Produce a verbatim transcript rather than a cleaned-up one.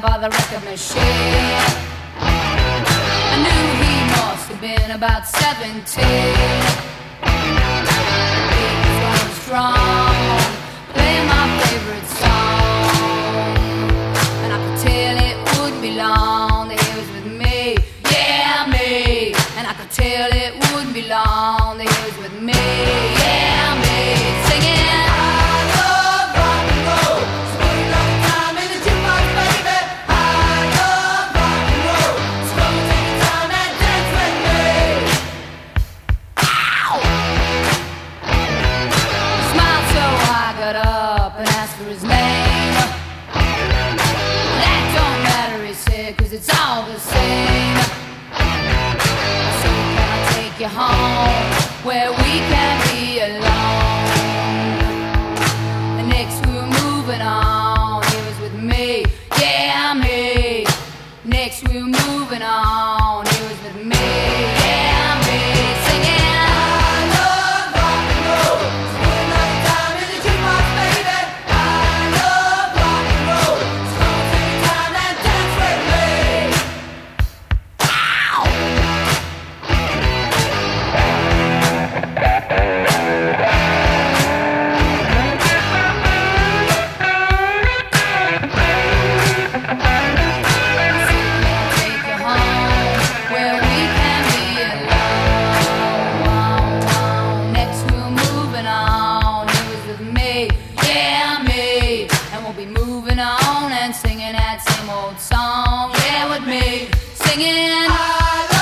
by the record machine. I knew he must have been about seventeen. He was going strong, playing my favorite song, and I could tell it wouldn't be long that he was with me, yeah me. And I could tell it wouldn't be long that he was with me, yeah me, singing. It's all the same. So can I take you home where we can be alone? And next we were moving on. He was with me, yeah me. Next we were moving on. He was with me, yeah me. Singing. Singing that same old song, yeah, with me, singing. I